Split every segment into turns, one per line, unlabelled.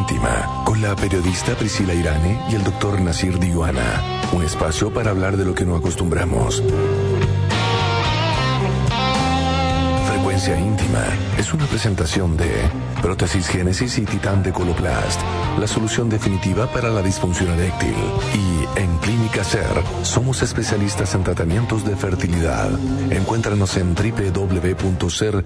Íntima, con la periodista Priscila Irane y el doctor Nasir Diwana. Un espacio para hablar de lo que no acostumbramos. Frecuencia Íntima es una presentación de Prótesis Génesis y Titán de Coloplast, la solución definitiva para la disfunción eréctil. Y en Clínica SER, somos especialistas en tratamientos de fertilidad. Encuéntranos en www.ser.cl.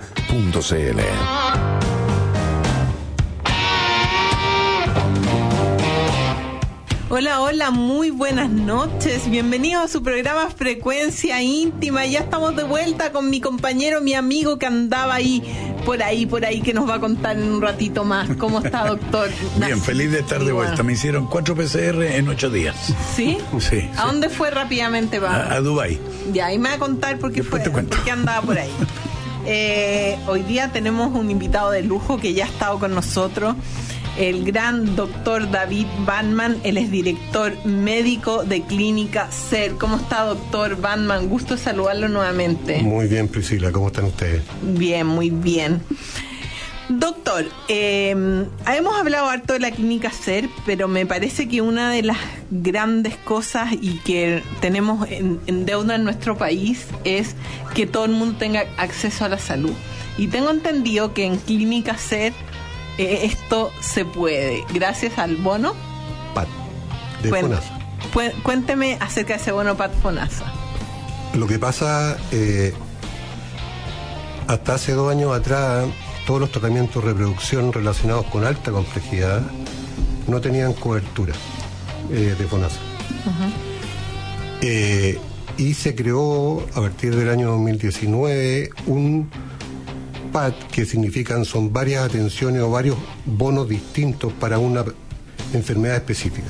Hola, hola, muy buenas noches. Bienvenidos a su programa Frecuencia Íntima. Ya estamos de vuelta con mi compañero, mi amigo que andaba ahí, por ahí, que nos va a contar en un ratito más. ¿Cómo está, doctor?
Bien, feliz de estar de vuelta. Me hicieron 4 PCR en 8 días.
¿Sí?
Sí.
¿A dónde fue rápidamente, va?
A Dubái.
Ya, y me va a contar por qué
Después
fue, por qué andaba por ahí. Hoy día tenemos un invitado de lujo que ya ha estado con nosotros. El gran doctor David Bandmann, él es director médico de Clínica SER. ¿Cómo está, doctor Bandmann? Gusto saludarlo nuevamente.
Muy bien, Priscila, ¿cómo están ustedes?
Bien, muy bien. Doctor, hemos hablado harto de la Clínica SER, pero me parece que una de las grandes cosas y que tenemos en deuda en nuestro país es que todo el mundo tenga acceso a la salud. Y tengo entendido que en Clínica SER esto se puede, gracias al bono
PAD de FONASA.
Cuénteme acerca de ese bono PAD FONASA.
Lo que pasa, hasta hace 2 años atrás, todos los tratamientos de reproducción relacionados con alta complejidad no tenían cobertura de FONASA. Y se creó, a partir del año 2019, un PAD, que son varias atenciones o varios bonos distintos para una enfermedad específica.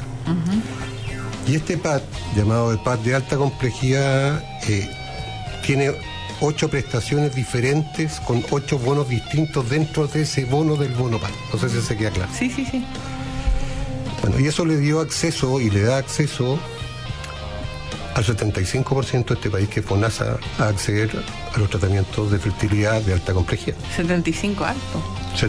Y este PAD, llamado el PAD de alta complejidad, tiene 8 prestaciones diferentes con 8 bonos distintos dentro de ese bono del bono PAD. No sé si se queda claro.
Sí.
Bueno, y eso le dio acceso y le da acceso al 75% de este país, que es FONASA, a acceder a los tratamientos de fertilidad de alta complejidad.
75 alto.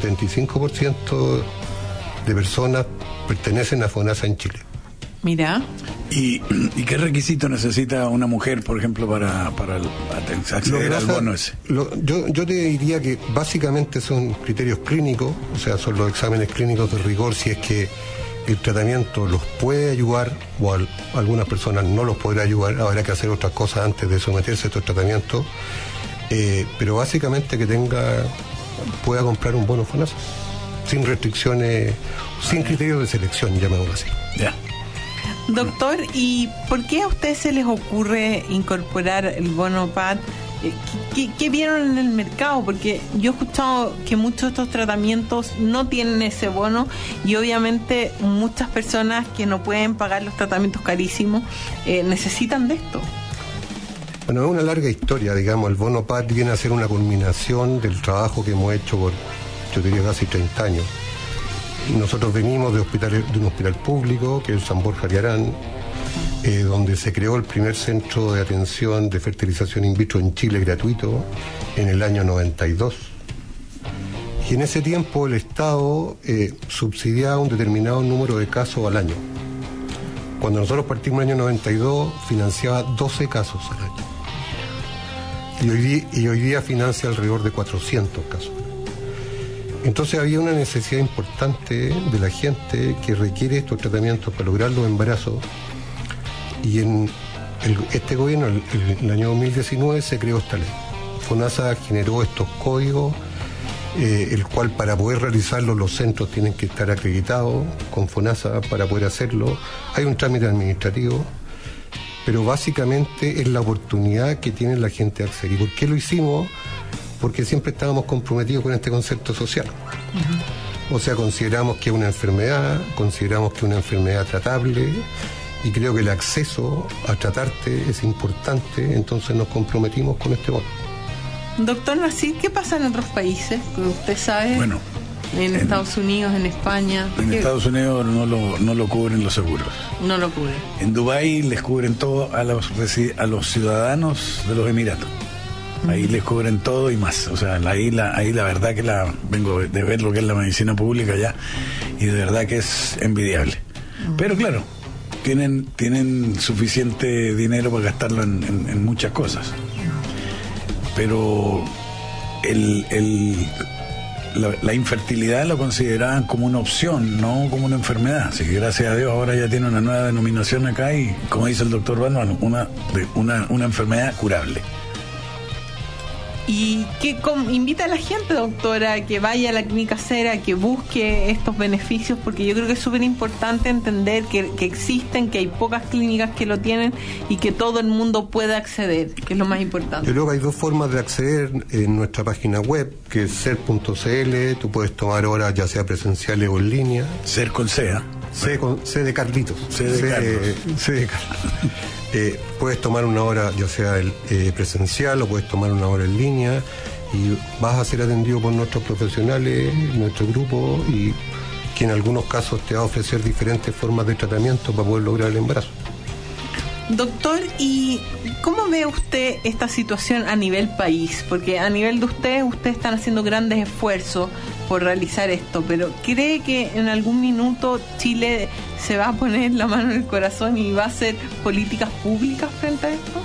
75% de personas pertenecen a FONASA en Chile.
Mira.
¿Y qué requisito necesita una mujer, por ejemplo, para acceder al bono ese?
Yo te diría que básicamente son criterios clínicos, o sea, son los exámenes clínicos de rigor, si es que el tratamiento los puede ayudar, o algunas personas no los podrá ayudar. Habrá que hacer otras cosas antes de someterse a estos tratamientos, pero básicamente que pueda comprar un bono FONASA sin restricciones, sin criterios de selección, llamémoslo así.
Ya.
Doctor, ¿y por qué a ustedes se les ocurre incorporar el bono PAD? ¿Qué vieron en el mercado? Porque yo he escuchado que muchos de estos tratamientos no tienen ese bono, y obviamente muchas personas que no pueden pagar los tratamientos carísimos necesitan de esto.
Bueno, es una larga historia, digamos. El bono PAD viene a ser una culminación del trabajo que hemos hecho por, yo diría, casi 30 años. Nosotros venimos de un hospital público, que es el San Borja Ariarán, donde se creó el primer centro de atención de fertilización in vitro en Chile gratuito en el año 92. Y en ese tiempo el Estado subsidiaba un determinado número de casos al año. Cuando nosotros partimos en el año 92, financiaba 12 casos al año. Y hoy día financia alrededor de 400 casos. Entonces había una necesidad importante de la gente que requiere estos tratamientos para lograr los embarazos. Y en este gobierno, en el año 2019, se creó esta ley. FONASA generó estos códigos, el cual, para poder realizarlo, los centros tienen que estar acreditados con FONASA para poder hacerlo. Hay un trámite administrativo, pero básicamente es la oportunidad que tiene la gente de acceder. ¿Y por qué lo hicimos? Porque siempre estábamos comprometidos con este concepto social. O sea, consideramos que es una enfermedad, tratable, y creo que el acceso a tratarte es importante, entonces nos comprometimos con este bono.
Doctor Nasir, ¿qué pasa en otros países? ¿Usted sabe?
Bueno,
en Estados Unidos, en España.
En Estados Unidos no lo cubren los seguros.
No lo cubren.
En Dubái les cubren todo a los ciudadanos de los Emiratos. Ahí les cubren todo y más. O sea, ahí la verdad que vengo de ver lo que es la medicina pública ya, y de verdad que es envidiable. Pero claro, tienen suficiente dinero para gastarlo en muchas cosas. Pero la infertilidad la consideraban como una opción, no como una enfermedad. Así que gracias a Dios ahora ya tiene una nueva denominación acá y, como dice el doctor Baldwin, una enfermedad curable.
Y que invita a la gente, doctora, a que vaya a la Clínica SER, a que busque estos beneficios, porque yo creo que es súper importante entender que existen, que hay pocas clínicas que lo tienen y que todo el mundo pueda acceder, que es lo más importante.
Yo creo que hay dos formas de acceder en nuestra página web, que es ser.cl. Tú puedes tomar horas ya sea presenciales o en línea.
Ser con C, ¿eh?
C de Carlitos.
C de Carlos.
Puedes tomar una hora ya sea presencial o puedes tomar una hora en línea y vas a ser atendido por nuestros profesionales, nuestro grupo, y que en algunos casos te va a ofrecer diferentes formas de tratamiento para poder lograr el embarazo.
Doctor, ¿y cómo ve usted esta situación a nivel país? Porque a nivel de ustedes están haciendo grandes esfuerzos por realizar esto, pero ¿cree que en algún minuto Chile se va a poner la mano en el corazón y va a hacer políticas públicas frente a esto?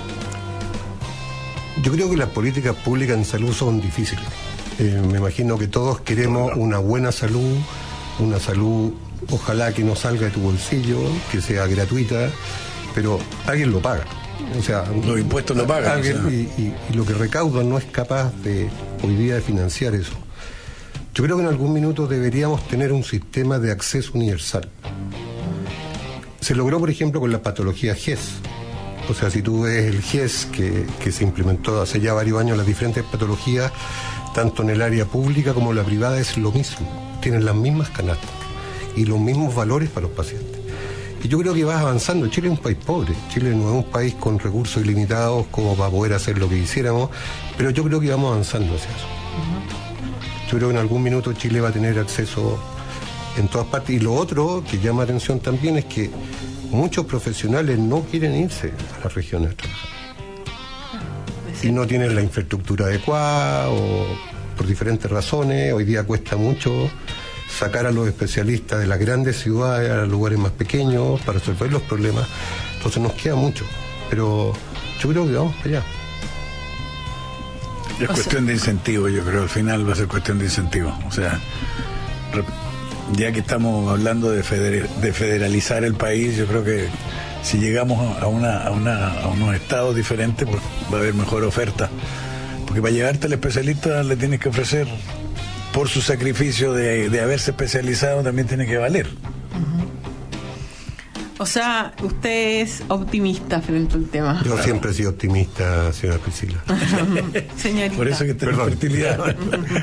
Yo creo que las políticas públicas en salud son difíciles. Me imagino que todos queremos una buena salud, una salud ojalá que no salga de tu bolsillo, que sea gratuita, pero alguien lo paga. O sea,
los impuestos lo pagan.
Y lo que recauda no es capaz de hoy día de financiar eso. Yo creo que en algún minuto deberíamos tener un sistema de acceso universal. Se logró, por ejemplo, con la patología GES. O sea, si tú ves el GES que se implementó hace ya varios años, las diferentes patologías, tanto en el área pública como en la privada, es lo mismo. Tienen las mismas canastas y los mismos valores para los pacientes. Y yo creo que vas avanzando. Chile es un país pobre. Chile no es un país con recursos ilimitados como para poder hacer lo que quisiéramos, pero yo creo que vamos avanzando hacia eso. Yo creo que en algún minuto Chile va a tener acceso en todas partes. Y lo otro que llama atención también es que muchos profesionales no quieren irse a las regiones a trabajar. Y no tienen la infraestructura adecuada o por diferentes razones. Hoy día cuesta mucho sacar a los especialistas de las grandes ciudades a los lugares más pequeños para resolver los problemas. Entonces nos queda mucho. Pero yo creo que vamos para allá.
Es cuestión de incentivo, yo creo, al final va a ser cuestión de incentivo. O sea, ya que estamos hablando de federalizar el país, yo creo que si llegamos a unos estados diferentes, pues va a haber mejor oferta. Porque para llevarte al especialista le tienes que ofrecer, por su sacrificio de haberse especializado, también tiene que valer.
O sea, usted es optimista frente al tema.
Yo siempre he sido optimista, señora Priscila.
Señorita.
Por eso que tengo fertilidad.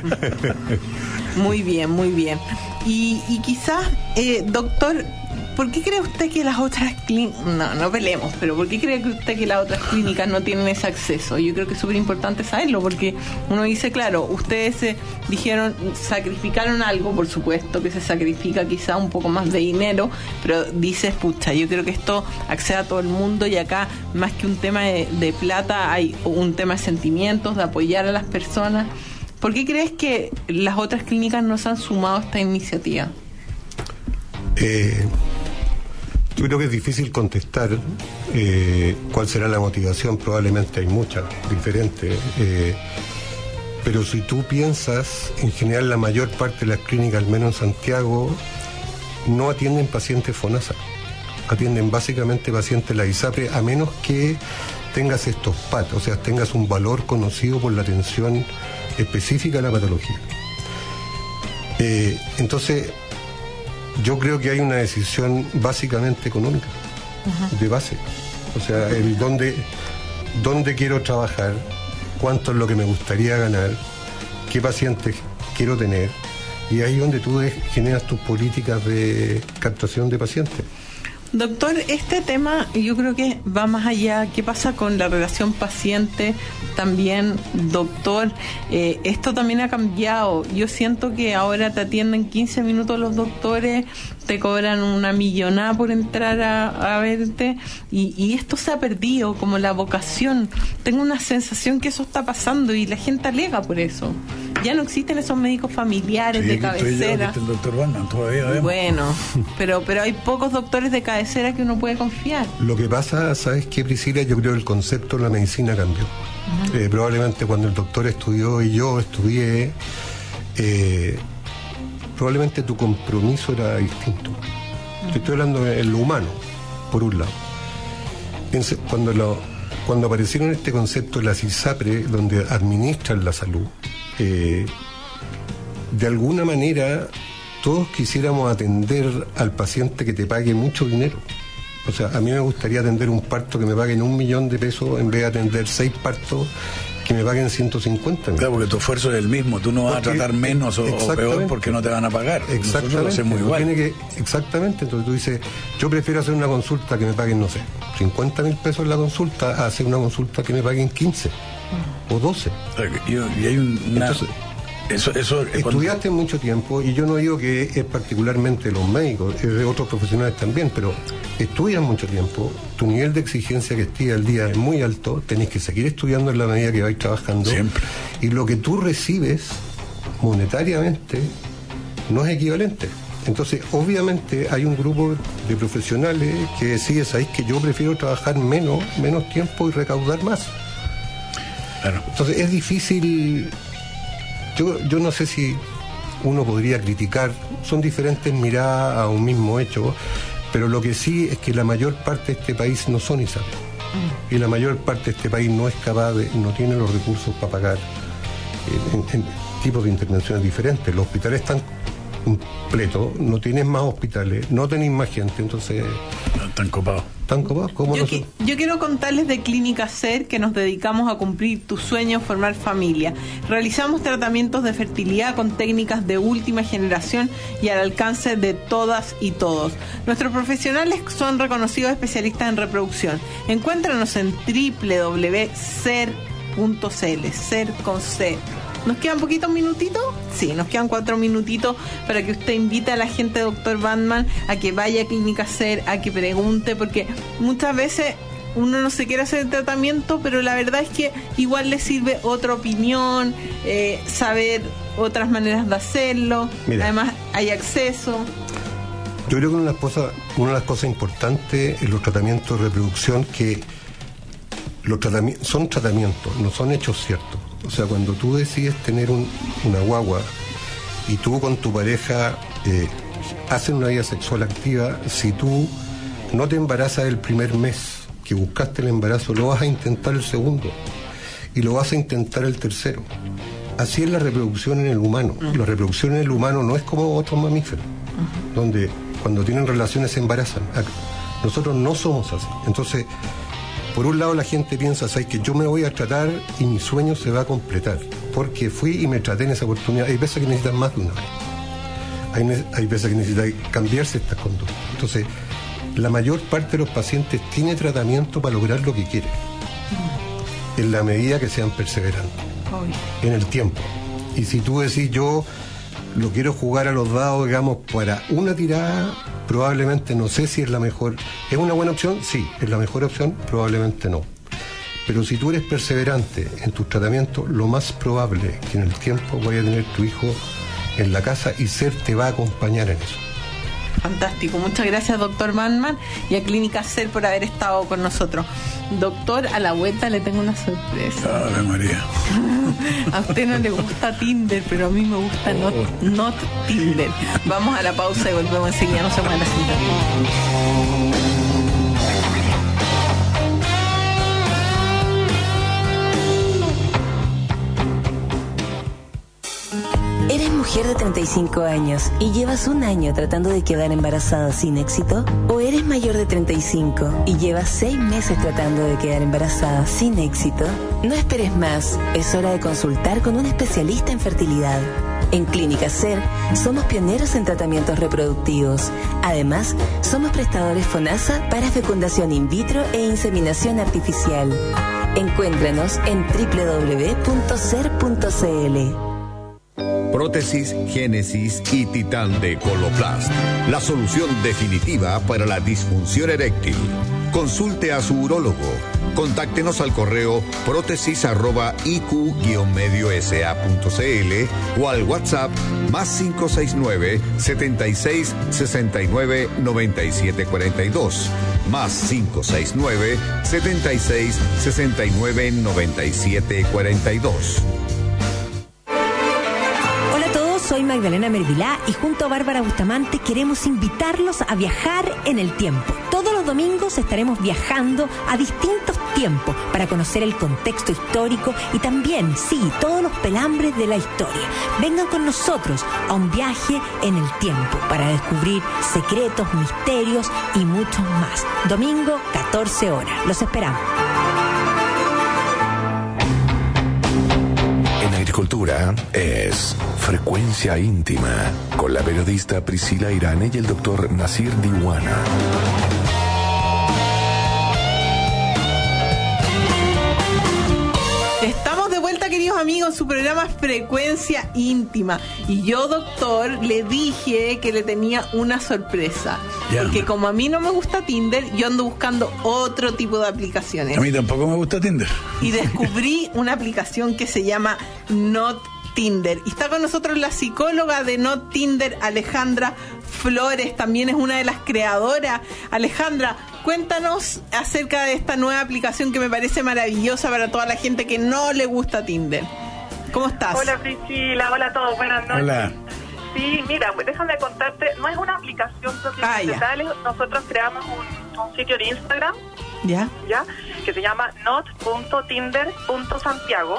Muy bien, muy bien. Y quizás, doctor, ¿por qué cree usted que las otras clínicas, no peleemos, pero ¿por qué cree usted que las otras clínicas no tienen ese acceso? Yo creo que es súper importante saberlo, porque uno dice, claro, ustedes dijeron, sacrificaron algo, por supuesto que se sacrifica quizá un poco más de dinero, pero dices, pucha, yo creo que esto accede a todo el mundo y acá, más que un tema de plata, hay un tema de sentimientos, de apoyar a las personas. ¿Por qué crees que las otras clínicas no se han sumado a esta iniciativa?
Yo creo que es difícil contestar cuál será la motivación. Probablemente hay muchas diferentes, pero si tú piensas, en general la mayor parte de las clínicas, al menos en Santiago, no atienden pacientes FONASA, atienden básicamente pacientes la ISAPRE, a menos que tengas estos PAT, o sea, tengas un valor conocido por la atención específica de la patología. Entonces, yo creo que hay una decisión básicamente económica, de base. O sea, el dónde quiero trabajar, cuánto es lo que me gustaría ganar, qué pacientes quiero tener, y ahí es donde tú generas tus políticas de captación de pacientes.
Doctor, este tema yo creo que va más allá. ¿Qué pasa con la relación paciente? También, doctor, esto también ha cambiado. Yo siento que ahora te atienden 15 minutos los doctores, te cobran una millonada por entrar a verte, y esto se ha perdido, como la vocación. Tengo una sensación que eso está pasando y la gente alega por eso. Ya no existen esos médicos familiares de cabecera.
El doctor Bandman, todavía vemos.
Bueno, pero hay pocos doctores de cabecera que uno puede confiar.
Lo que pasa, ¿sabes qué, Priscila? Yo creo que el concepto de la medicina cambió. Probablemente cuando el doctor estudió y yo estudié, probablemente tu compromiso era distinto. Te estoy hablando en lo humano, por un lado. Cuando aparecieron este concepto de las ISAPRE, donde administran la salud, de alguna manera todos quisiéramos atender al paciente que te pague mucho dinero. O sea, a mí me gustaría atender un parto que me paguen $1 millón en vez de atender 6 partos que me paguen 150.
Claro, porque tu esfuerzo es el mismo, tú no vas a tratar menos o peor porque no te van a pagar.
Exactamente.
Nosotros lo hacemos igual.
Exactamente, entonces tú dices, yo prefiero hacer una consulta que me paguen, no sé, 50.000 pesos la consulta, a hacer una consulta que me paguen 15 o 12.
Y hay Entonces, eso
estudiaste mucho tiempo, y yo no digo que es particularmente los médicos, es de otros profesionales también, pero estudias mucho tiempo, tu nivel de exigencia que esté al día es muy alto, tenés que seguir estudiando en la medida que vais trabajando.
Siempre.
Y lo que tú recibes monetariamente no es equivalente. Entonces, obviamente hay un grupo de profesionales que decide, ¿sabéis que yo prefiero trabajar menos tiempo y recaudar más?
Claro.
Entonces es difícil. Yo no sé si uno podría criticar, son diferentes miradas a un mismo hecho, pero lo que sí es que la mayor parte de este país no son ISAPRE, y la mayor parte de este país no es capaz no tiene los recursos para pagar en tipos de intervenciones diferentes. Los hospitales están completos, no tienes más hospitales, no tenéis más gente, entonces...
Están copados.
¿Cómo
yo quiero contarles de Clínica SER, que nos dedicamos a cumplir tu sueño, formar familia. Realizamos tratamientos de fertilidad con técnicas de última generación y al alcance de todas y todos. Nuestros profesionales son reconocidos especialistas en reproducción. Encuéntranos en www.ser.cl, SER con C. ¿Nos quedan poquitos minutitos? Sí, nos quedan 4 minutitos para que usted invite a la gente, doctor Bandman, a que vaya a Clínica SER, a que pregunte, porque muchas veces uno no se quiere hacer el tratamiento, pero la verdad es que igual le sirve otra opinión, saber otras maneras de hacerlo. Mira, además hay acceso.
Yo creo que una de las cosas importantes en los tratamientos de reproducción, que son tratamientos, no son hechos ciertos. O sea, cuando tú decides tener una guagua y tú con tu pareja hacen una vida sexual activa, si tú no te embarazas el primer mes que buscaste el embarazo, lo vas a intentar el segundo y lo vas a intentar el tercero. Así es la reproducción en el humano. La reproducción en el humano no es como otros mamíferos, donde cuando tienen relaciones se embarazan. Nosotros no somos así. Entonces, por un lado la gente piensa, ¿sabes?, que yo me voy a tratar y mi sueño se va a completar, porque fui y me traté en esa oportunidad. Hay veces que necesitan más de una vez. Hay veces que necesitan cambiarse estas conductas. Entonces, la mayor parte de los pacientes tiene tratamiento para lograr lo que quiere, en la medida que sean perseverantes, en el tiempo. Y si tú decís, yo lo quiero jugar a los dados, digamos, para una tirada, probablemente no sé si es la mejor. ¿Es una buena opción? Sí. ¿Es la mejor opción? Probablemente no. Pero si tú eres perseverante en tus tratamientos, lo más probable es que en el tiempo vaya a tener tu hijo en la casa, y SER te va a acompañar en eso.
Fantástico, muchas gracias, doctor Bandman, y a Clínica SER por haber estado con nosotros. Doctor, a la vuelta le tengo una sorpresa.
¡Ave María!
A usted no le gusta Tinder, pero a mí me gusta not Tinder. Vamos a la pausa y volvemos enseguida. No se muevan la sintonía.
¿Eres mujer de 35 años y llevas un año tratando de quedar embarazada sin éxito? ¿O eres mayor de 35 y llevas 6 meses tratando de quedar embarazada sin éxito? No esperes más, es hora de consultar con un especialista en fertilidad. En Clínica SER somos pioneros en tratamientos reproductivos. Además, somos prestadores FONASA para fecundación in vitro e inseminación artificial. Encuéntranos en www.ser.cl.
Prótesis, Génesis y Titán de Coloplast. La solución definitiva para la disfunción eréctil. Consulte a su urólogo. Contáctenos al correo prótesis@iq-mediosa.cl o al WhatsApp +569 76 69 97 42 +569 76 69 97 42.
Soy Magdalena Mervilá y junto a Bárbara Bustamante queremos invitarlos a viajar en el tiempo. Todos los domingos estaremos viajando a distintos tiempos para conocer el contexto histórico y también, sí, todos los pelambres de la historia. Vengan con nosotros a un viaje en el tiempo para descubrir secretos, misterios y muchos más. Domingo, 14 horas. Los esperamos.
Agricultura es Frecuencia Íntima con la periodista Priscila Irane y el doctor Nasir Diwana.
Estamos de vuelta, queridos amigos, en su programa Frecuencia Íntima. Y yo, doctor, le dije que le tenía una sorpresa. Ya. Porque como a mí no me gusta Tinder, yo ando buscando otro tipo de aplicaciones.
A mí tampoco me gusta Tinder.
Y descubrí una aplicación que se llama Not Tinder. Y está con nosotros la psicóloga de Not Tinder, Alejandra Flores. También es una de las creadoras. Alejandra, cuéntanos acerca de esta nueva aplicación que me parece maravillosa para toda la gente que no le gusta Tinder. ¿Cómo estás?
Hola Priscila, hola a todos, buenas noches.
Hola.
Sí, mira, déjame contarte, no es una aplicación propiamente tal, nosotros creamos un sitio de Instagram, ¿ya? Que se llama not.tinder.santiago.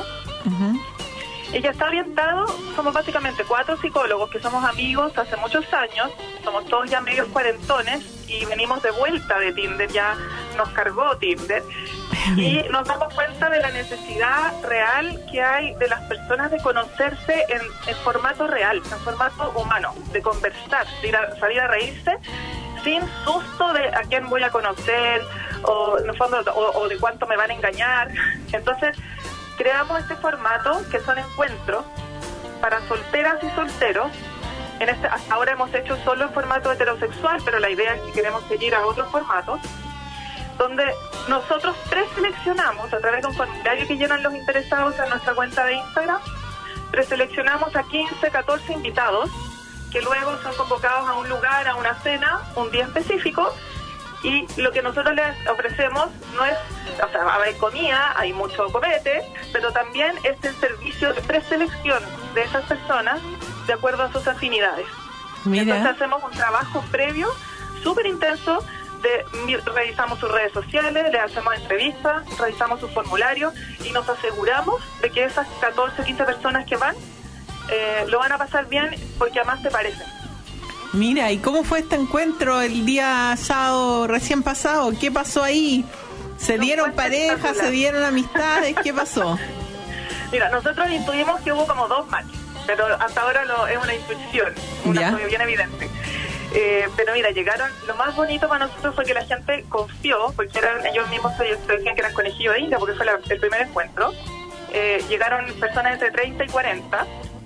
Ella está orientado, somos básicamente 4 psicólogos que somos amigos hace muchos años, somos todos ya medios cuarentones y venimos de vuelta de Tinder, ya nos cargó Tinder y nos damos cuenta de la necesidad real que hay de las personas de conocerse en formato real, en formato humano, de conversar, de salir a reírse sin susto de a quién voy a conocer o en el fondo o de cuánto me van a engañar. Entonces creamos este formato que son encuentros para solteras y solteros. Hasta ahora hemos hecho solo en formato heterosexual, pero la idea es que queremos seguir a otros formatos, donde nosotros preseleccionamos a través de un formulario que llenan los interesados en nuestra cuenta de Instagram, preseleccionamos a 15, 14 invitados que luego son convocados a un lugar, a una cena, un día específico. Y lo que nosotros les ofrecemos no es, o sea, hay comida, hay mucho copete, pero también es el servicio de preselección de esas personas de acuerdo a sus afinidades. Mira. Entonces hacemos un trabajo previo súper intenso, revisamos sus redes sociales, le hacemos entrevistas, revisamos su formulario y nos aseguramos de que esas 14, 15 personas que van lo van a pasar bien porque además te parecen.
Mira, ¿y cómo fue este encuentro el día sábado recién pasado? ¿Qué pasó ahí? ¿Se dieron parejas? ¿Se dieron amistades? ¿Qué pasó?
Mira, nosotros intuimos que hubo como 2 matches, pero hasta ahora es una intuición, bien evidente. Pero mira, llegaron, lo más bonito para nosotros fue que la gente confió, porque ellos mismos se decían que eran conejillos de India, porque fue el primer encuentro. Llegaron personas entre 30 y 40,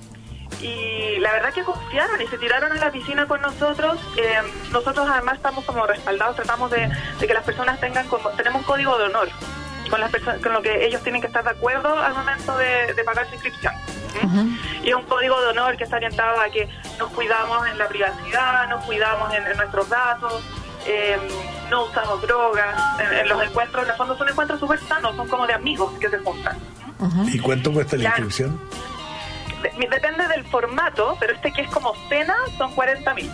y la verdad que confiaron y se tiraron a la piscina con nosotros. Nosotros además estamos como respaldados, tratamos de que las personas tenemos un código de honor con las personas, con lo que ellos tienen que estar de acuerdo al momento de pagar su inscripción. Y un código de honor que está orientado a que nos cuidamos en la privacidad, nos cuidamos en nuestros datos, no usamos drogas. En los encuentros, en el fondo son encuentros súper sanos, son como de amigos que se juntan.
¿Y cuánto cuesta la inscripción?
Depende del formato, pero que es como cena son 40.000.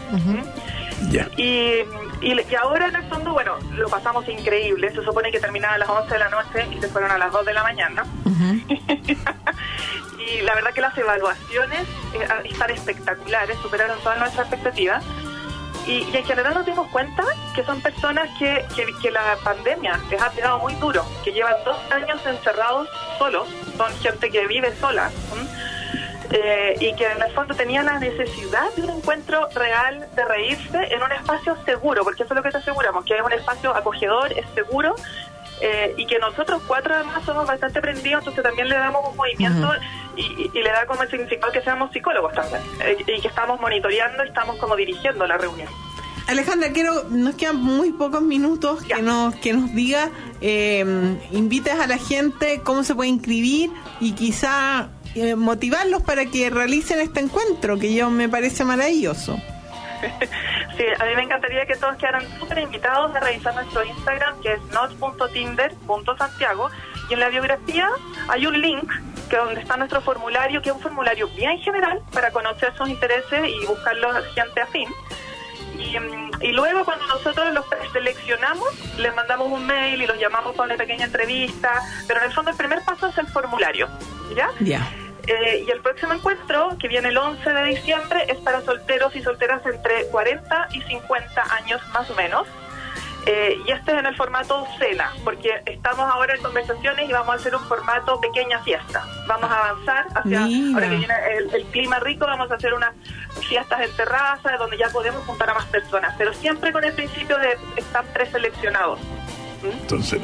Ya.
Y ahora en el fondo, bueno, lo pasamos increíble. Se supone que terminaba a las 11 de la noche y se fueron a las 2 de la mañana. Y la verdad que las evaluaciones están espectaculares, superaron todas nuestras expectativas. Y en general nos dimos cuenta que son personas que la pandemia les ha pegado muy duro, que llevan 2 años encerrados solos, son gente que vive sola. y que en el fondo tenía la necesidad de un encuentro real, de reírse en un espacio seguro, porque eso es lo que te aseguramos, que es un espacio acogedor, es seguro, y que nosotros 4 además somos bastante prendidos, entonces también le damos un movimiento y le da como el significado que seamos psicólogos también, y que estamos monitoreando y estamos como dirigiendo la reunión.
Alejandra, nos quedan muy pocos minutos que nos diga, invites a la gente cómo se puede inscribir y quizá motivarlos para que realicen este encuentro, que yo me parece maravilloso.
Sí, a mí me encantaría que todos quedaran súper invitados a revisar nuestro Instagram, que es not.tinder.santiago, y en la biografía hay un link que donde está nuestro formulario, que es un formulario bien general para conocer sus intereses y buscarlos a gente afín. Y luego cuando nosotros los seleccionamos, les mandamos un mail y los llamamos para una pequeña entrevista, pero en el fondo el primer paso es el formulario, ¿ya?
Ya.
Y el próximo encuentro, que viene el 11 de diciembre, es para solteros y solteras entre 40 y 50 años más o menos. Y este es en el formato cena, porque estamos ahora en conversaciones y vamos a hacer un formato pequeña fiesta. Vamos a avanzar hacia, ahora que viene el clima rico, vamos a hacer unas fiestas en terraza, donde ya podemos juntar a más personas, pero siempre con el principio de estar preseleccionados.
Entonces,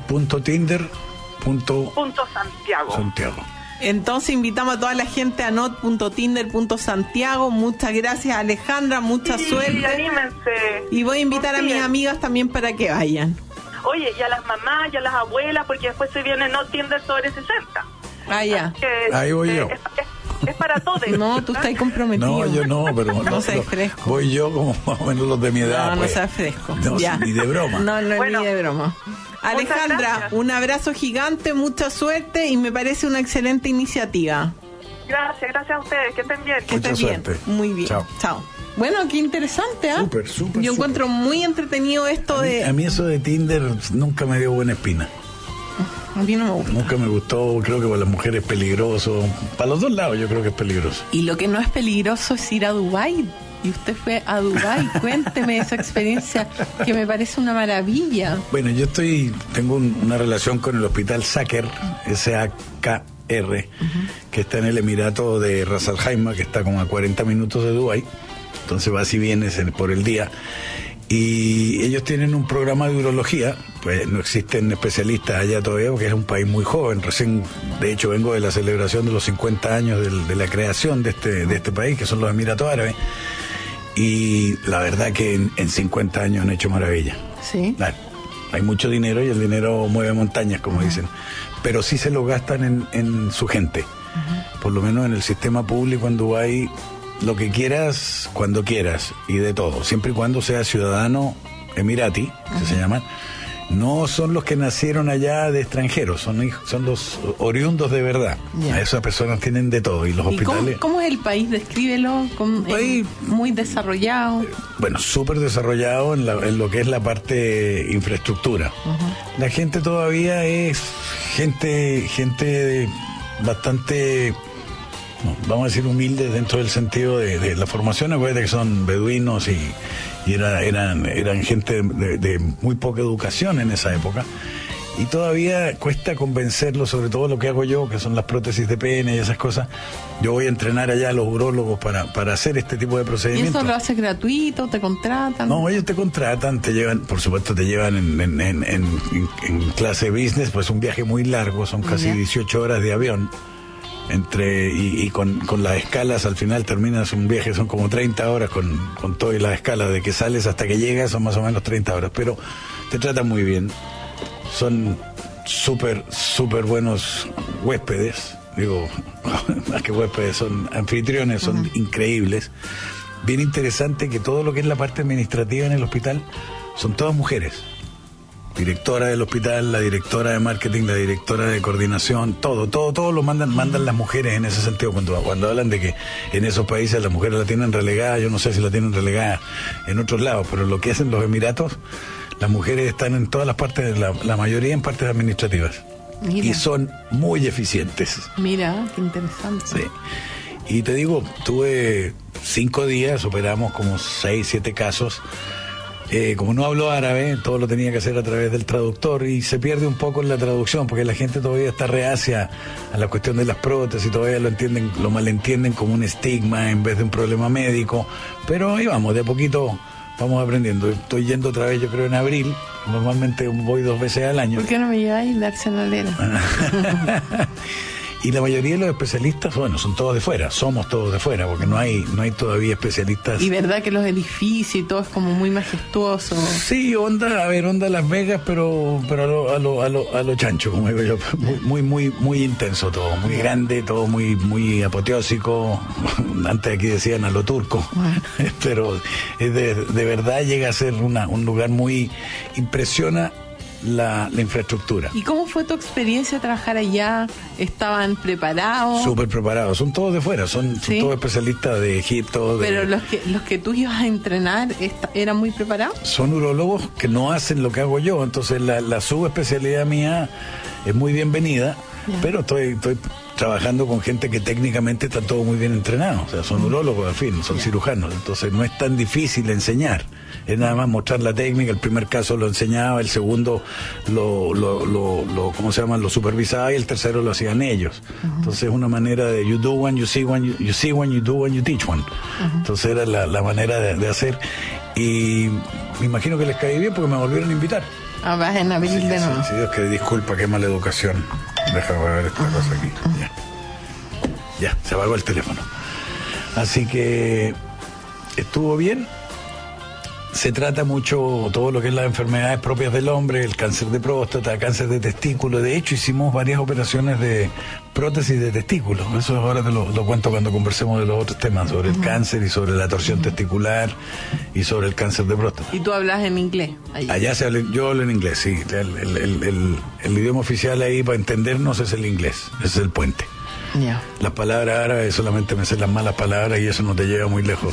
not.tinder.santiago.
Entonces invitamos a toda la gente a not.tinder.santiago. Muchas gracias, Alejandra, mucha suerte.
Anímense.
Y voy a invitar a mis amigas también para que vayan.
Oye, y a las mamás y a las abuelas, porque después se viene Not Tinder sobre 60.
Ah, ya.
Ahí voy yo.
Es para todos.
No, tú estás comprometido.
No, yo no, pero
no seas fresco.
Voy yo como más o menos los de mi edad.
No,
pues.
No seas fresco.
No,
ya.
Ni de broma.
No, bueno, ni de broma. Alejandra, un abrazo gigante, mucha suerte y me parece una excelente iniciativa.
Gracias a ustedes, que estén bien.
Que estén bien. Muy bien. Chao. Bueno, qué interesante, ¿ah?
Súper.
Yo encuentro muy entretenido esto
A mí eso de Tinder nunca me dio buena espina.
A mí no me gusta.
Nunca me gustó, creo que para las mujeres es peligroso. Para los dos lados yo creo que es peligroso.
Y lo que no es peligroso es ir a Dubái. Y usted fue a Dubái. Cuénteme esa experiencia que me parece una maravilla.
Bueno, yo tengo una relación con el hospital Saker, S-A-K-R, que está en el Emirato de Ras Al Khaimah, que está como a 40 minutos de Dubái. Entonces vas y vienes por el día. Y ellos tienen un programa de urología, pues no existen especialistas allá todavía porque es un país muy joven. Recién, de hecho, vengo de la celebración de los 50 años de la creación de este país, que son los Emiratos Árabes. Y la verdad que en 50 años han hecho maravilla.
Sí.
Hay mucho dinero y el dinero mueve montañas, como dicen. Pero sí se lo gastan en su gente. Por lo menos en el sistema público en Dubái, lo que quieras, cuando quieras, y de todo. Siempre y cuando sea ciudadano emirati, que se llaman. No son los que nacieron allá de extranjeros, son los oriundos de verdad. A esas personas tienen de todo. Y los hospitales.
¿Cómo es el país? Descríbelo.
País
muy desarrollado.
Bueno, súper desarrollado en lo que es la parte infraestructura. La gente todavía es gente bastante, vamos a decir, humilde dentro del sentido de la formación. Acuérdate que son beduinos y eran gente de muy poca educación en esa época, y todavía cuesta convencerlos, sobre todo lo que hago yo, que son las prótesis de pene y esas cosas. Yo voy a entrenar allá a los urólogos para hacer este tipo de procedimientos.
¿Y eso lo haces gratuito? ¿Te contratan?
No, ellos te contratan, te llevan, por supuesto te llevan en clase business, pues un viaje muy largo, son casi 18 horas de avión. Y con las escalas al final terminas un viaje, son como 30 horas con todo y las escalas, de que sales hasta que llegas son más o menos 30 horas, pero te tratan muy bien, son súper buenos huéspedes, digo, más que huéspedes, son anfitriones, son increíbles. Bien interesante que todo lo que es la parte administrativa en el hospital son todas mujeres. Directora del hospital, la directora de marketing, la directora de coordinación, todo lo mandan las mujeres en ese sentido. Cuando hablan de que en esos países las mujeres la tienen relegada, yo no sé si la tienen relegada en otros lados, pero lo que hacen los Emiratos, las mujeres están en todas las partes, la mayoría en partes administrativas. Mira. Y son muy eficientes.
Mira, qué interesante.
Sí. Y te digo, tuve 5 días, operamos como 6, 7 casos. como no hablo árabe, todo lo tenía que hacer a través del traductor y se pierde un poco en la traducción porque la gente todavía está reacia a la cuestión de las prótesis, todavía lo malentienden como un estigma en vez de un problema médico, pero ahí vamos, de a poquito vamos aprendiendo. Estoy yendo otra vez, yo creo, en abril, normalmente voy 2 veces al año.
¿Por qué no me lleváis a la Arsenalera?
Y la mayoría de los especialistas, bueno, son todos de fuera, somos todos de fuera, porque no hay todavía especialistas.
Y verdad que los edificios y todo es como muy majestuoso.
Sí, onda Las Vegas, pero a lo chancho, como digo yo, muy intenso todo, muy grande, todo muy apoteósico. Antes aquí decían a lo turco, pero de verdad llega a ser un lugar muy impresiona. La infraestructura.
¿Y cómo fue tu experiencia trabajar allá? ¿Estaban preparados?
Súper preparados, son todos de fuera, son todos especialistas de Egipto.
Pero los que tú ibas a entrenar, ¿eran muy preparados?
Son urólogos que no hacen lo que hago yo, entonces la subespecialidad mía es muy bienvenida, pero estoy trabajando con gente que técnicamente está todo muy bien entrenado, o sea, son urólogos, al fin, son cirujanos, entonces no es tan difícil enseñar, es nada más mostrar la técnica. El primer caso lo enseñaba, el segundo ¿cómo se llama? Lo supervisaba y el tercero lo hacían ellos. Entonces es una manera de you do one, you see one, you see one, you do one, you teach one. Entonces era la manera de hacer, y me imagino que les caí bien porque me volvieron a invitar.
Vas en abril de nuevo.
Sí, Dios que disculpa, qué mala educación. Déjame ver esta cosa aquí. Ya, se apagó el teléfono. Así que estuvo bien. Se trata mucho todo lo que es las enfermedades propias del hombre, el cáncer de próstata, cáncer de testículo. De hecho, hicimos varias operaciones de prótesis de testículo. Eso ahora te lo cuento cuando conversemos de los otros temas, sobre el cáncer y sobre la torsión testicular y sobre el cáncer de próstata.
¿Y tú hablas en inglés?
Allá yo hablo en inglés, sí. El idioma oficial ahí para entendernos es el inglés, ese es el puente.
Yeah.
Las palabras árabes solamente me sé las malas palabras y eso no te lleva muy lejos.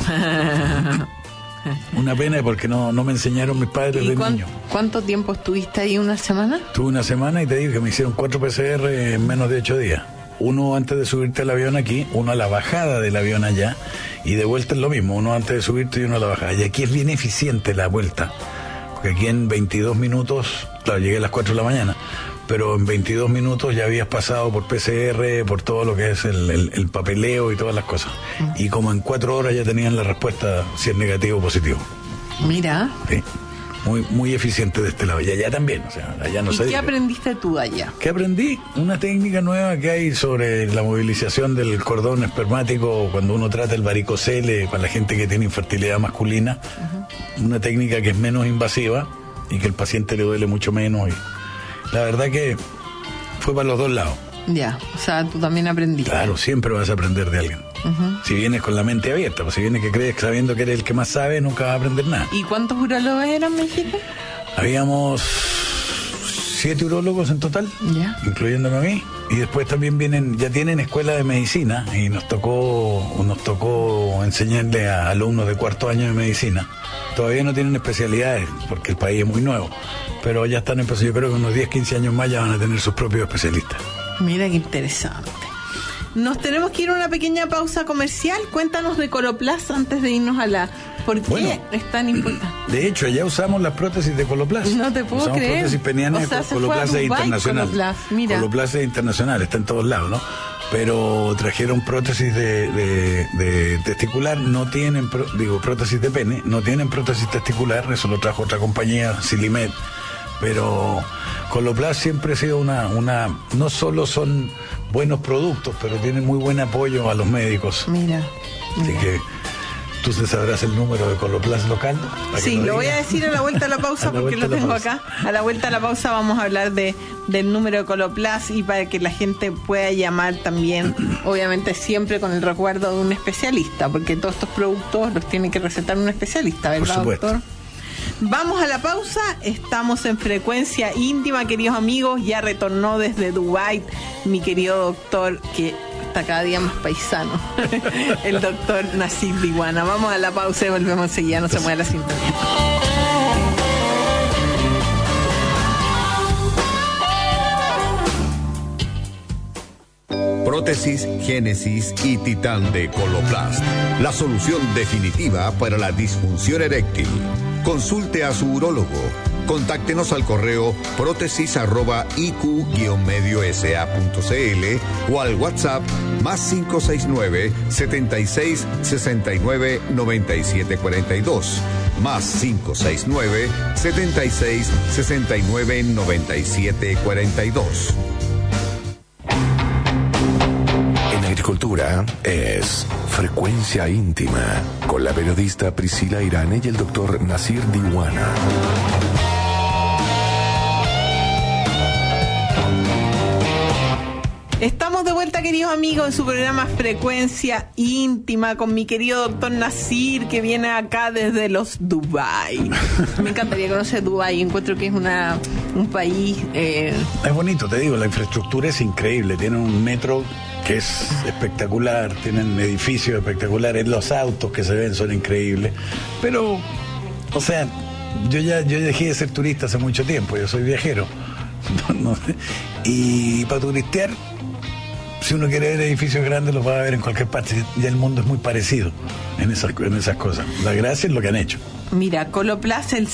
Una pena porque no me enseñaron mis padres de niño.
¿Cuánto tiempo estuviste ahí? ¿Una semana?
Estuve una semana y te digo que me hicieron 4 PCR en menos de 8 días. Uno antes de subirte al avión aquí, uno a la bajada del avión allá, y de vuelta es lo mismo, uno antes de subirte y uno a la bajada. Y aquí es bien eficiente la vuelta, porque aquí en 22 minutos, claro, llegué a las 4 de la mañana, pero en 22 minutos ya habías pasado por PCR, por todo lo que es el papeleo y todas las cosas. Y como en 4 horas ya tenían la respuesta si es negativo o positivo.
Mira.
Sí. Muy eficiente de este lado. Y allá también, o sea, allá no sé.
¿Y qué aprendiste tú allá?
¿Qué aprendí? Una técnica nueva que hay sobre la movilización del cordón espermático cuando uno trata el varicocele para la gente que tiene infertilidad masculina. Una técnica que es menos invasiva y que el paciente le duele mucho menos. Y la verdad que fue para los dos lados.
Ya, o sea, tú también aprendiste.
Claro, siempre vas a aprender de alguien. Si vienes con la mente abierta, pues si vienes que crees sabiendo que eres el que más sabe, nunca vas a aprender nada.
¿Y cuántos urólogos eran, México?
Habíamos 7 urólogos en total, incluyéndome a mí. Y después también ya tienen escuela de medicina y nos tocó enseñarle a alumnos de 4º año de medicina. Todavía no tienen especialidades porque el país es muy nuevo, pero ya están empezando. Yo creo que unos 10, 15 años más ya van a tener sus propios especialistas.
Mira qué interesante. Nos tenemos que ir a una pequeña pausa comercial. Cuéntanos de Coloplast antes de irnos a la... ¿Por qué es tan importante?
De hecho, ya usamos las prótesis de Coloplast.
No te puedo creer.
Prótesis penianas, Coloplast es internacional. Coloplast es internacional, está en todos lados, ¿no? Pero trajeron prótesis de testicular, no tienen, prótesis de pene, no tienen prótesis testicular, eso lo trajo otra compañía, Silimed. Pero Coloplast siempre ha sido no solo son buenos productos, pero tienen muy buen apoyo a los médicos.
Mira.
Así que tú te sabrás el número de Coloplast local.
Sí, lo voy a decir a la vuelta a la pausa porque lo tengo acá. A la vuelta a la pausa vamos a hablar del número de Coloplast y para que la gente pueda llamar también, obviamente siempre con el recuerdo de un especialista, porque todos estos productos los tiene que recetar un especialista, ¿verdad,
por supuesto,
doctor? Vamos a la pausa, estamos en Frecuencia Íntima, queridos amigos, ya retornó desde Dubái mi querido doctor, que está cada día más paisano, el doctor Nasif Diwana. Vamos a la pausa y volvemos enseguida, no se mueve la sintonía.
Prótesis, Génesis y Titán de Coloplast. La solución definitiva para la disfunción eréctil. Consulte a su urólogo. Contáctenos al correo prótesis@iq-mediosa.cl o al WhatsApp +569 76 69 97 42 +569 76 69 97 42.
En agricultura es Frecuencia Íntima con la periodista Priscila Irane y el doctor Nasir Diwana.
Estamos de vuelta, queridos amigos, en su programa Frecuencia Íntima con mi querido doctor Nasir, que viene acá desde los Dubái. Me encantaría conocer Dubái. Encuentro que es un país...
Es bonito, te digo, la infraestructura es increíble. Tienen un metro que es espectacular, tienen edificios espectaculares, los autos que se ven son increíbles. Pero, o sea, yo dejé de ser turista hace mucho tiempo, yo soy viajero. No sé. Y para turistear, si uno quiere ver edificios grandes, los va a ver en cualquier parte. Ya el mundo es muy parecido en esas cosas. La gracia es lo que han hecho.
Mira, Coloplast, el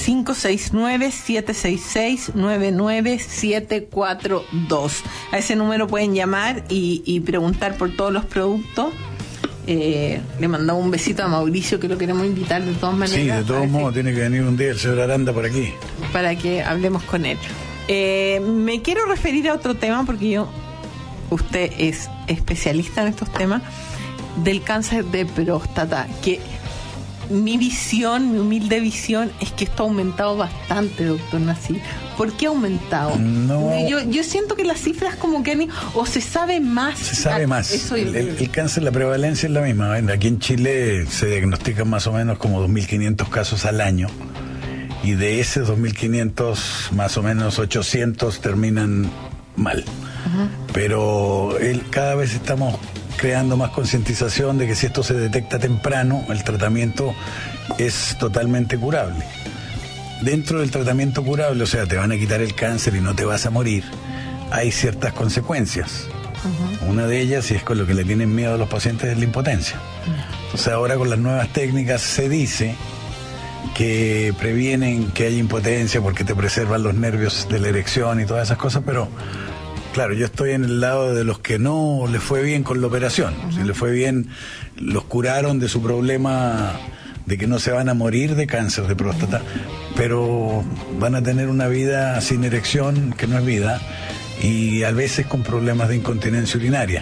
569-766-99742. A ese número pueden llamar y preguntar por todos los productos. Le mandamos un besito a Mauricio, que lo queremos invitar de todas maneras.
Sí, de todos modos, tiene que venir un día el señor Aranda por aquí.
Para que hablemos con él. Me quiero referir a otro tema, porque usted es especialista en estos temas, del cáncer de próstata, que mi humilde visión, es que esto ha aumentado bastante, doctor Nasir. ¿Por qué ha aumentado?
No.
Yo siento que las cifras como que o se sabe más.
Se sabe más. El cáncer, la prevalencia es la misma. Aquí en Chile se diagnostican más o menos como 2.500 casos al año. Y de esos 2.500, más o menos 800 terminan mal. Uh-huh. Pero cada vez estamos creando más concientización de que si esto se detecta temprano, el tratamiento es totalmente curable. Dentro del tratamiento curable, o sea, te van a quitar el cáncer y no te vas a morir, hay ciertas consecuencias. Uh-huh. Una de ellas, y es con lo que le tienen miedo a los pacientes, es la impotencia. Uh-huh. Entonces ahora con las nuevas técnicas se dice que previenen que haya impotencia porque te preservan los nervios de la erección y todas esas cosas, pero claro, yo estoy en el lado de los que no les fue bien con la operación. Uh-huh. Si les fue bien, los curaron de su problema de que no se van a morir de cáncer de próstata, pero van a tener una vida sin erección, que no es vida, y a veces con problemas de incontinencia urinaria.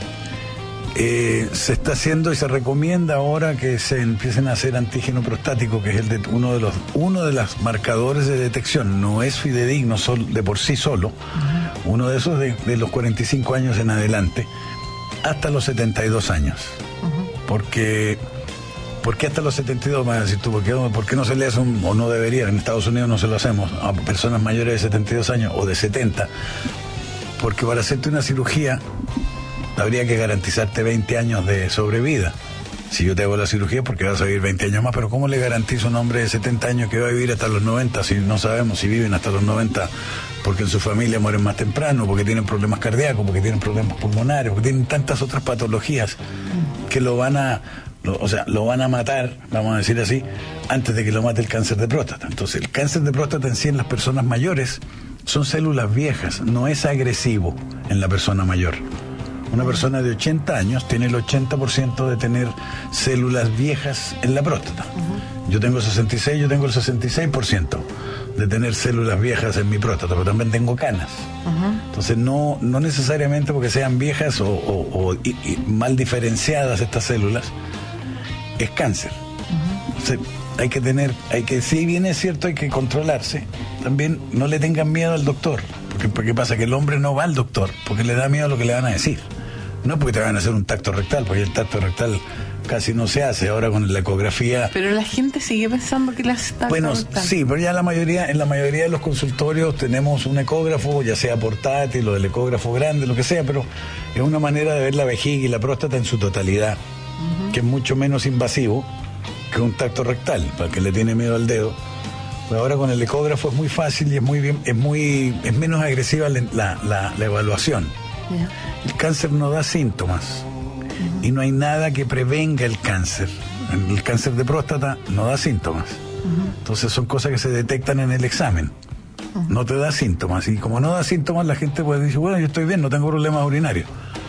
Se está haciendo y se recomienda ahora que se empiecen a hacer antígeno prostático, que es uno de los marcadores de detección. No es fidedigno de por sí solo. Uh-huh. Uno de esos de los 45 años en adelante hasta los 72 años. Uh-huh. ¿Por qué hasta los 72? Me vas a decir tú, ¿por qué no se le hace o no debería? En Estados Unidos no se lo hacemos a personas mayores de 72 años o de 70. Porque para hacerte una cirugía habría que garantizarte 20 años de sobrevida. Si yo te hago la cirugía, porque vas a vivir 20 años más, pero ¿cómo le garantizo a un hombre de 70 años que va a vivir hasta los 90 si no sabemos si viven hasta los 90 porque en su familia mueren más temprano, porque tienen problemas cardíacos, porque tienen problemas pulmonares, porque tienen tantas otras patologías que lo van a matar, vamos a decir así, antes de que lo mate el cáncer de próstata? Entonces, el cáncer de próstata en sí en las personas mayores son células viejas, no es agresivo en la persona mayor. Una persona de 80 años tiene el 80% de tener células viejas en la próstata. Uh-huh. Yo tengo 66, yo tengo el 66% de tener células viejas en mi próstata, pero también tengo canas. Uh-huh. Entonces no necesariamente porque sean viejas o mal diferenciadas estas células, es cáncer. Uh-huh. Entonces si bien es cierto, hay que controlarse, también no le tengan miedo al doctor. Porque pasa que el hombre no va al doctor porque le da miedo a lo que le van a decir. No porque te van a hacer un tacto rectal, porque el tacto rectal casi no se hace ahora con la ecografía.
Pero la gente sigue pensando que las está...
Bueno, sí, pero ya en la mayoría de los consultorios tenemos un ecógrafo, ya sea portátil o el ecógrafo grande, lo que sea, pero es una manera de ver la vejiga y la próstata en su totalidad, uh-huh, que es mucho menos invasivo que un tacto rectal, para el que le tiene miedo al dedo. Pues ahora con el ecógrafo es muy fácil y es menos agresiva la evaluación. Yeah. El cáncer no da síntomas. Uh-huh. Y no hay nada que prevenga el cáncer. El cáncer de próstata no da síntomas. Entonces son cosas que se detectan en el examen. No te da síntomas, y como no da síntomas, la gente puede decir, bueno, yo estoy bien, no tengo problemas urinarios.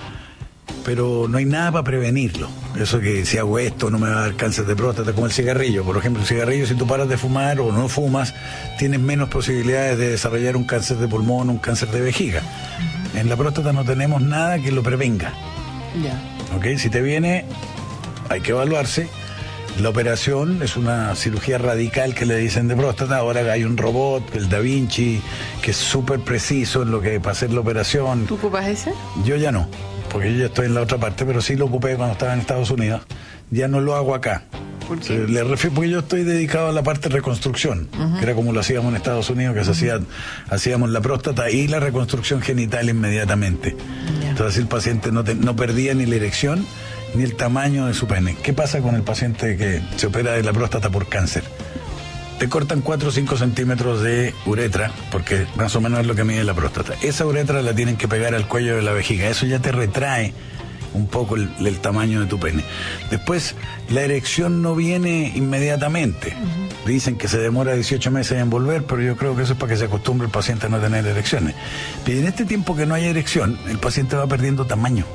Pero no hay nada para prevenirlo. Eso que si hago esto no me va a dar cáncer de próstata, como el cigarrillo. Por ejemplo, el cigarrillo, si tú paras de fumar o no fumas, tienes menos posibilidades de desarrollar un cáncer de pulmón, un cáncer de vejiga. En la próstata no tenemos nada que lo prevenga. ¿Ok? Si te viene, hay que evaluarse. La operación es una cirugía radical que le dicen de próstata. Ahora hay un robot, el Da Vinci, que es súper preciso en lo que para hacer la operación.
¿Tú ocupas ese?
Yo ya no, porque yo ya estoy en la otra parte, pero sí lo ocupé cuando estaba en Estados Unidos. Ya no lo hago acá.
¿Por qué?
Le refiero porque yo estoy dedicado a la parte de reconstrucción, que era como lo hacíamos en Estados Unidos, que hacíamos la próstata y la reconstrucción genital inmediatamente. Entonces el paciente no perdía ni la erección ni el tamaño de su pene. ¿Qué pasa con el paciente que se opera de la próstata por cáncer? Te cortan 4 o 5 centímetros de uretra, porque más o menos es lo que mide la próstata. Esa uretra la tienen que pegar al cuello de la vejiga. Eso ya te retrae un poco el tamaño de tu pene. Después, la erección no viene inmediatamente. Dicen que se demora 18 meses en volver, pero yo creo que eso es para que se acostumbre el paciente a no tener erecciones. Pero en este tiempo que no hay erección, el paciente va perdiendo tamaño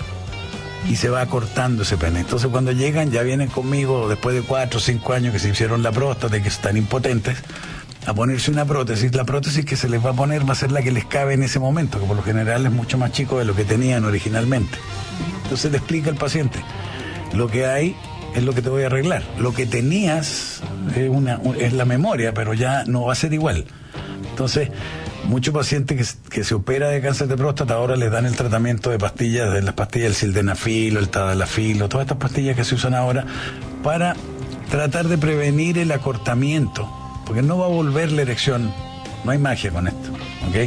y se va acortando ese pene. Entonces cuando llegan, ya vienen conmigo después de 4 o 5 años que se hicieron la próstata y que están impotentes, a ponerse una prótesis. La prótesis que se les va a poner va a ser la que les cabe en ese momento, que por lo general es mucho más chico de lo que tenían originalmente. Entonces le explica al paciente, lo que hay es lo que te voy a arreglar. Lo que tenías es la memoria, pero ya no va a ser igual. Entonces, muchos pacientes que se opera de cáncer de próstata ahora les dan el tratamiento de pastillas, de las pastillas del sildenafil, el tadalafil, todas estas pastillas que se usan ahora para tratar de prevenir el acortamiento, porque no va a volver la erección, no hay magia con esto, ¿ok?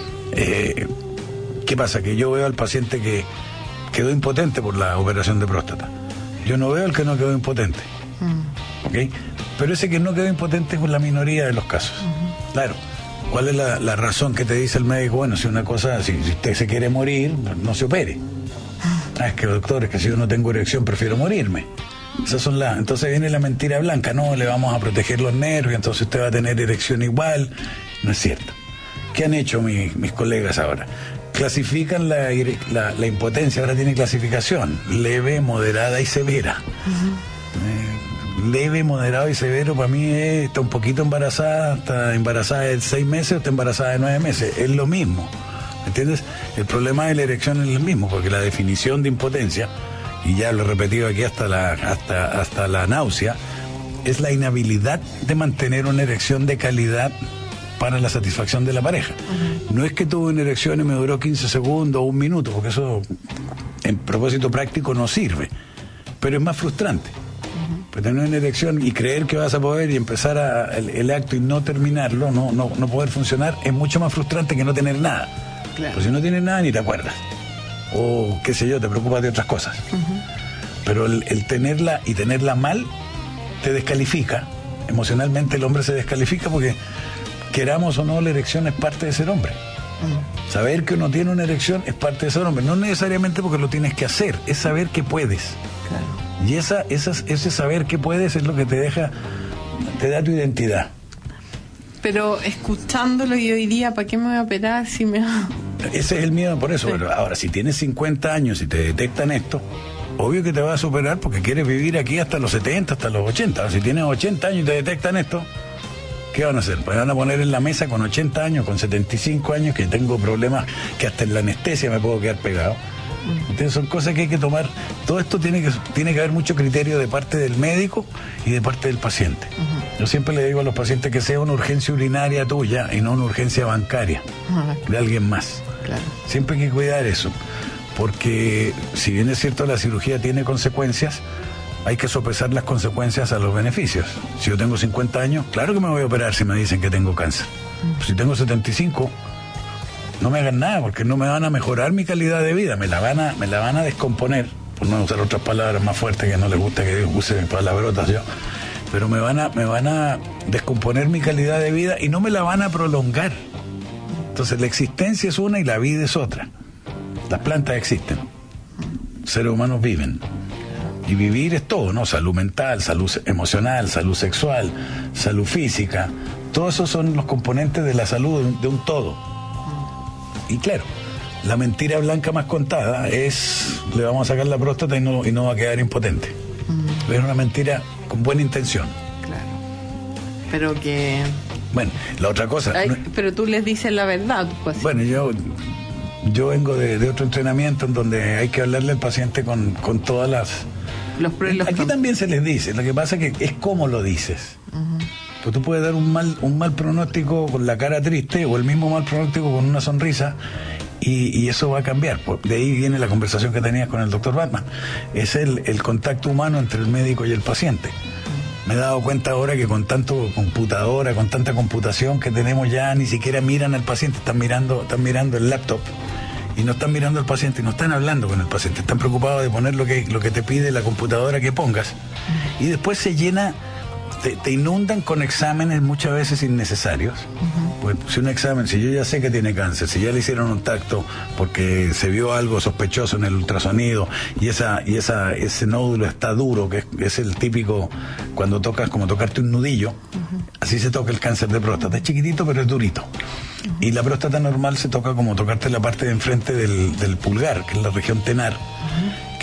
¿Qué pasa? Que yo veo al paciente que quedó impotente por la operación de próstata. Yo no veo al que no quedó impotente, ¿ok? Pero ese que no quedó impotente es la minoría de los casos. Claro. ¿Cuál es la razón que te dice el médico? Bueno, si usted se quiere morir, no se opere. Es que doctor, es que si yo no tengo erección prefiero morirme. Entonces viene la mentira blanca, no, le vamos a proteger los nervios, entonces usted va a tener erección igual. No es cierto. ¿Qué han hecho mis colegas ahora? Clasifican la impotencia, ahora tiene clasificación, leve, moderada y severa. Leve, moderado y severo para mí está un poquito embarazada, está embarazada de 6 meses o está embarazada de 9 meses, es lo mismo, ¿me entiendes? El problema de la erección es el mismo, porque la definición de impotencia, y ya lo he repetido aquí hasta la náusea, es la inhabilidad de mantener una erección de calidad para la satisfacción de la pareja. No es que tuve una erección y me duró 15 segundos o 1 minuto, porque eso en propósito práctico no sirve, pero es más frustrante. Pues tener una erección y creer que vas a poder y empezar el acto y no terminarlo, no poder funcionar, es mucho más frustrante que no tener nada. Claro. Pues si no tienes nada ni te acuerdas. O qué sé yo, te preocupas de otras cosas. Pero el tenerla y tenerla mal te descalifica. Emocionalmente el hombre se descalifica porque, queramos o no, la erección es parte de ser hombre. Saber que uno tiene una erección es parte de ser hombre. No necesariamente porque lo tienes que hacer, es saber que puedes. Claro. Y ese saber que puedes es lo que te da tu identidad.
Pero escuchándolo y hoy día, ¿para qué me voy a operar si me...
Ese es el miedo por eso. Sí. Pero ahora, si tienes 50 años y te detectan esto, obvio que te vas a operar porque quieres vivir aquí hasta los 70, hasta los 80. Si tienes 80 años y te detectan esto, ¿qué van a hacer? Pues van a poner en la mesa con 80 años, con 75 años, que tengo problemas, que hasta en la anestesia me puedo quedar pegado. Entonces son cosas que hay que tomar. Todo esto tiene que haber mucho criterio de parte del médico y de parte del paciente. Yo siempre le digo a los pacientes que sea una urgencia urinaria tuya y no una urgencia bancaria de alguien más. Claro. Siempre hay que cuidar eso, porque si bien es cierto la cirugía tiene consecuencias, hay que sopesar las consecuencias a los beneficios. Si yo tengo 50 años, claro que me voy a operar si me dicen que tengo cáncer. Si tengo 75, no me hagan nada, porque no me van a mejorar mi calidad de vida, me la van a descomponer, por no usar otras palabras más fuertes que no les gusta que use palabrotas yo, pero me van a descomponer mi calidad de vida y no me la van a prolongar. Entonces la existencia es una y la vida es otra. Las plantas existen, seres humanos viven, Y vivir es todo, ¿no? Salud mental, salud emocional, salud sexual, salud física. Todos esos son los componentes de la salud de un todo. Y claro, la mentira blanca más contada es: le vamos a sacar la próstata y no va a quedar impotente. Es una mentira con buena intención.
Claro. Pero que...
Bueno, la otra cosa...
pero tú les dices la verdad, pues.
Bueno, yo vengo de otro entrenamiento en donde hay que hablarle al paciente con todas las... Aquí también se les dice, lo que pasa es que es cómo lo dices. Pues tú puedes dar un mal pronóstico con la cara triste, o el mismo mal pronóstico con una sonrisa, y eso va a cambiar. Pues de ahí viene la conversación que tenías con el doctor Batman. Es el contacto humano entre el médico y el paciente. Me he dado cuenta ahora que con tanto computadora, con tanta computación que tenemos, ya ni siquiera miran al paciente, están mirando el laptop y no están mirando al paciente, y no están hablando con el paciente, están preocupados de poner lo que te pide la computadora que pongas, y después se llena, te inundan con exámenes muchas veces innecesarios. Pues si yo ya sé que tiene cáncer, si ya le hicieron un tacto porque se vio algo sospechoso en el ultrasonido y ese nódulo está duro, que es el típico cuando tocas, como tocarte un nudillo, así se toca el cáncer de próstata. Es chiquitito pero es durito. Y la próstata normal se toca como tocarte la parte de enfrente del pulgar, que es la región tenar, que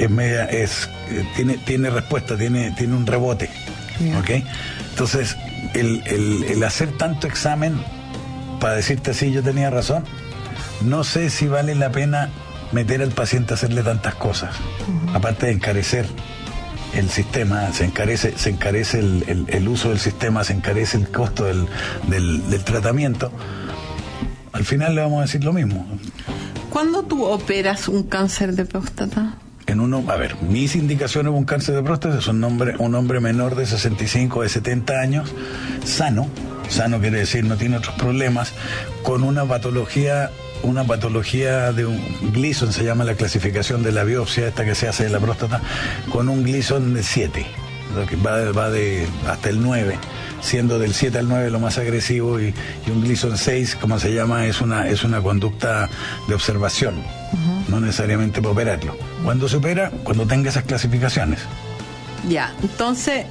tiene respuesta, tiene un rebote. ¿Okay? Entonces, el hacer tanto examen para decirte sí, yo tenía razón, no sé si vale la pena meter al paciente a hacerle tantas cosas. Aparte de encarecer el sistema, se encarece el uso del sistema, se encarece el costo del tratamiento. Al final le vamos a decir lo mismo.
¿Cuándo tú operas un cáncer de próstata?
Mis indicaciones de un cáncer de próstata es un hombre menor de 65, de 70 años, sano quiere decir no tiene otros problemas, con una patología de un Gleason, se llama la clasificación de la biopsia esta que se hace de la próstata, con un Gleason de 7, lo que va de hasta el 9, siendo del 7 al 9 lo más agresivo, y un Gleason 6, como se llama, es una conducta de observación, no necesariamente para operarlo. Cuando se opera, cuando tenga esas clasificaciones.
Ya, entonces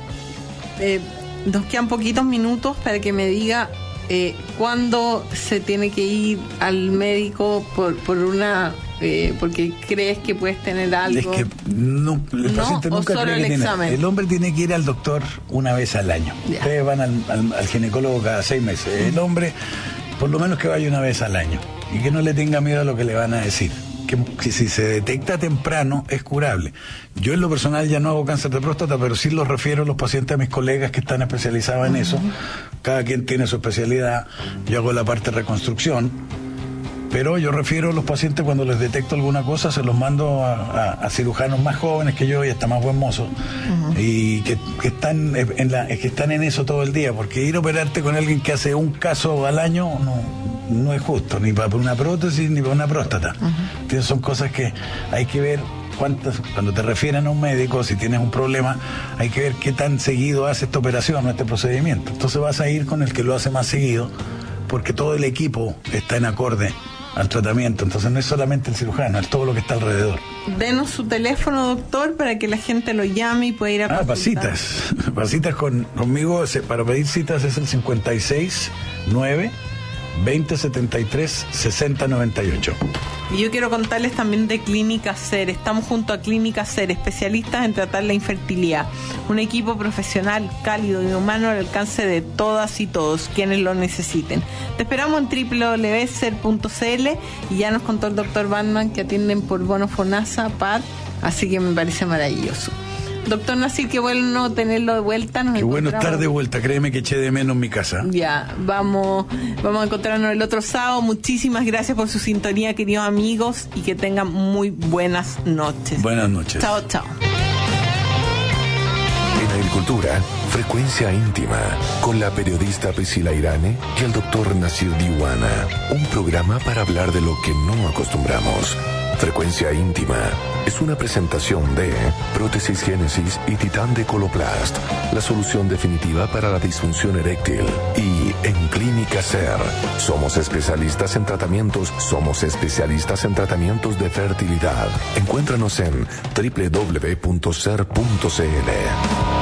nos quedan poquitos minutos para que me diga cuándo se tiene que ir al médico por una... porque crees que puedes tener algo.
Es que el paciente nunca
solo
cree que tiene.
examen.
El hombre tiene que ir al doctor una vez al año.
Ya.
Ustedes van al ginecólogo cada 6 meses. El hombre, por lo menos que vaya una vez al año y que no le tenga miedo a lo que le van a decir. Que si se detecta temprano es curable. Yo en lo personal ya no hago cáncer de próstata, pero sí los refiero a los pacientes a mis colegas que están especializados en eso. Cada quien tiene su especialidad. Yo hago la parte de reconstrucción, pero yo refiero a los pacientes cuando les detecto alguna cosa, se los mando a cirujanos más jóvenes que yo y hasta más buen mozo, y que están en eso todo el día, porque ir a operarte con alguien que hace un caso al año no es justo, ni para una prótesis ni para una próstata. Entonces son cosas que hay que ver cuando te refieren a un médico, si tienes un problema, hay que ver qué tan seguido hace esta operación o este procedimiento. Entonces vas a ir con el que lo hace más seguido, porque todo el equipo está en acorde al tratamiento. Entonces no es solamente el cirujano, es todo lo que está alrededor.
Denos su teléfono, doctor, para que la gente lo llame y pueda ir a consultar.
Para citas conmigo, para pedir citas es el 569-2073-6098.
Y yo quiero contarles también de Clínica SER. Estamos junto a Clínica SER, especialistas en tratar la infertilidad. Un equipo profesional, cálido y humano al alcance de todas y todos quienes lo necesiten. Te esperamos en www.ser.cl, y ya nos contó el doctor Batman que atienden por bono FONASA, PAD, así que me parece maravilloso. Doctor Nasir, qué bueno tenerlo de vuelta.
Qué bueno estar de vuelta, créeme que eché de menos mi casa.
Ya, vamos a encontrarnos el otro sábado. Muchísimas gracias por su sintonía, queridos amigos, y que tengan muy buenas noches.
Buenas noches.
Chao, chao.
En Agricultura, Frecuencia Íntima, con la periodista Priscila Irane y el doctor Nasir Diwana. Un programa para hablar de lo que no acostumbramos. Frecuencia Íntima es una presentación de Prótesis Génesis y Titán de Coloplast, la solución definitiva para la disfunción eréctil. Y en Clínica SER, somos especialistas en tratamientos de fertilidad. Encuéntranos en www.ser.cl.